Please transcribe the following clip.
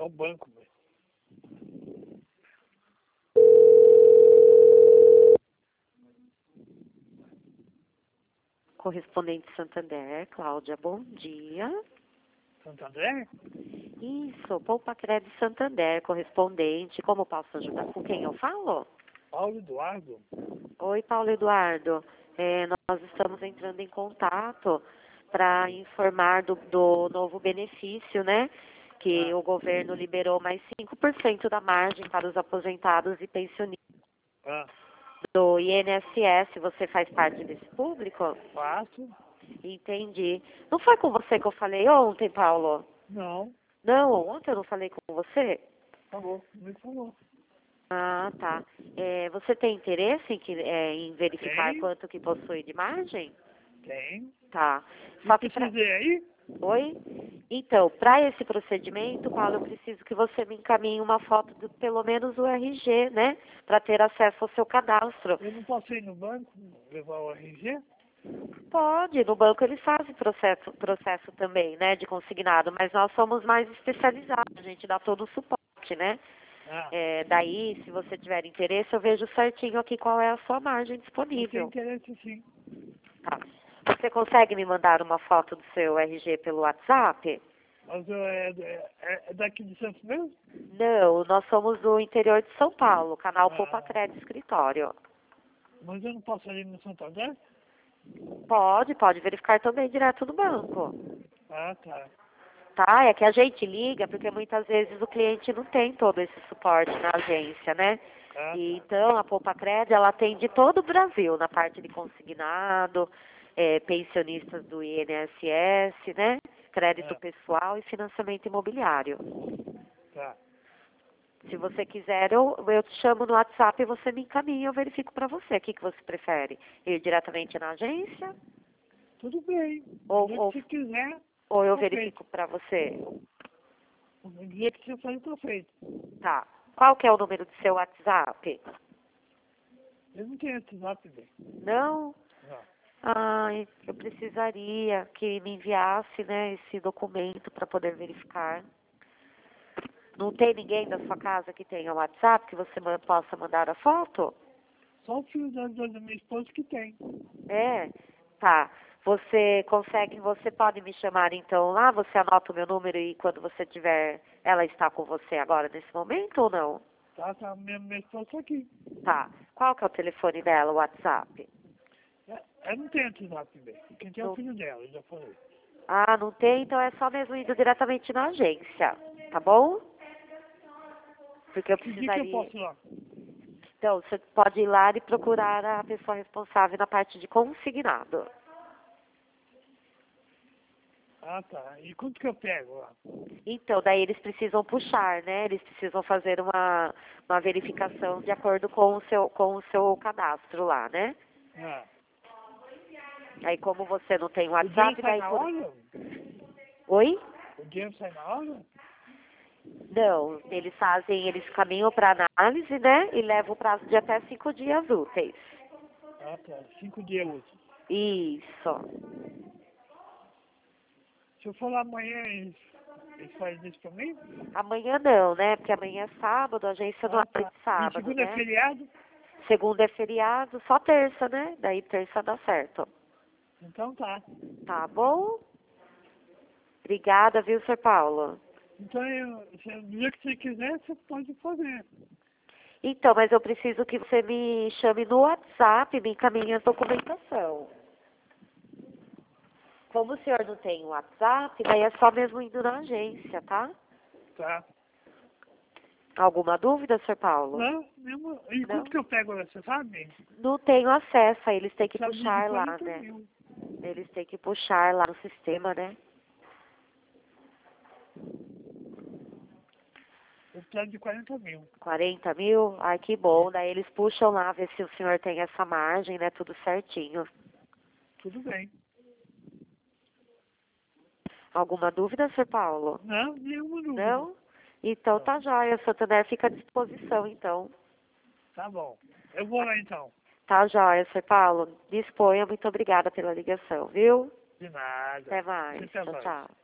o banco, velho. Correspondente Santander, Cláudia, bom dia. Santander? Isso, Poupa Crédito Santander, correspondente. Como posso ajudar? Com quem eu falo? Paulo Eduardo? Oi, Paulo Eduardo. Nós estamos entrando em contato para informar do novo benefício, né? Que o governo liberou mais 5% da margem para os aposentados e pensionistas Ah, do INSS. Você faz parte desse público? faço? Entendi. Não foi com você que eu falei ontem, Paulo? Não, Não, ontem eu não falei com você? falou, me falou. Ah, tá. Você tem interesse em verificar Tem, quanto que possui de margem? tem. Tá. E Só que pra... precisei aí? Oi? Então, para esse procedimento, Paulo, eu preciso que você me encaminhe uma foto do pelo menos o RG, né? Para ter acesso ao seu cadastro. Eu não posso ir no banco levar o RG? Pode, no banco eles fazem processo também, né, de consignado, mas nós somos mais especializados, a gente dá todo o suporte, né? Ah, Daí, se você tiver interesse, eu vejo certinho aqui qual é a sua margem eu tenho disponível. interesse sim. Tá. Você consegue me mandar uma foto do seu RG pelo WhatsApp? Mas é daqui de Santos mesmo? Não, nós somos do interior de São Paulo, canal Poupa Ah, Crédito Escritório. mas eu não posso ir no Santander? Pode verificar também direto no banco. Ah, tá. Tá? É que a gente liga porque muitas vezes o cliente não tem todo esse suporte na agência, né? Ah, E, tá. então, a Poupa Crédito, ela atende todo o Brasil, na parte de consignado, pensionistas do INSS, né? Crédito Ah, pessoal e financiamento imobiliário. tá. Se você quiser, eu te chamo no WhatsApp e você me encaminha e eu verifico para você. O que você prefere? Ir diretamente na agência Tudo bem. ou, Do jeito ou, que você quiser, ou eu tá feito. verifico para você? Do jeito que você faz, tá feito. Tá. Qual que é o número do seu WhatsApp? Eu não tenho WhatsApp, bem. Não? Não. Ai, eu precisaria que me enviasse, né, esse documento para poder verificar. Não tem ninguém da sua casa que tenha WhatsApp que você possa mandar a foto? Só o filho da minha esposa que tem. É, tá. Você pode me chamar então lá, você anota o meu número e quando você tiver, ela está com você agora nesse momento ou não? Tá, minha esposa tá aqui. Tá. Qual que é o telefone dela, o WhatsApp? Ela não tem WhatsApp, bem. Quem tem é o Não- filho dela, eu já falei. Ah, não tem? Então é só mesmo indo diretamente na agência, tá bom? Porque eu Que dia que eu precisaria... posso ir lá? Então, você pode ir lá e procurar a pessoa responsável na parte de consignado. Ah, tá. E quanto que eu pego lá? Então, daí eles precisam puxar, né? Eles precisam fazer uma verificação de acordo com o seu cadastro lá, né? Ah. Aí, como você não tem O dinheiro WhatsApp, sai daí na por... hora? Oi? O dinheiro sai na hora? Não, eles caminham para análise, né? E levam o prazo de até 5 dias úteis. Ah, tá. 5 dias úteis. Isso. Se eu for lá amanhã, eles fazem isso pra mim? Amanhã não, né? Porque amanhã é sábado, a agência não Ah, abre tá. de E sábado, segunda é né? feriado? Segunda é feriado, só terça, né? Daí terça dá certo. Então tá. Tá bom? Obrigada, viu, Sr. Paulo? Então, do dia que você quiser, você pode fazer. Então, mas eu preciso que você me chame no WhatsApp, me encaminhe a documentação. Como o senhor não tem WhatsApp, daí é só mesmo indo na agência, tá? Tá. Alguma dúvida, Sr. Paulo? Não, mesmo. E Não? quanto que eu pego lá, você sabe? Não tenho acesso, aí eles têm que Sabe de puxar lá, 40 né? mil. Eles têm que puxar lá no sistema, né? Eu preciso de 40 mil. 40 mil? Ai, que bom. Daí eles puxam lá, ver se o senhor tem essa margem, né? Tudo certinho. Tudo bem. Alguma dúvida, Sr. Paulo? Não, nenhuma dúvida. Não? Então Não. tá jóia, o Santander fica à disposição, então. Tá bom. Eu vou lá então. Tá jóia, Sr. Paulo. Disponha, muito obrigada pela ligação, viu? De nada. Até mais. Até Tchau, mais. tchau.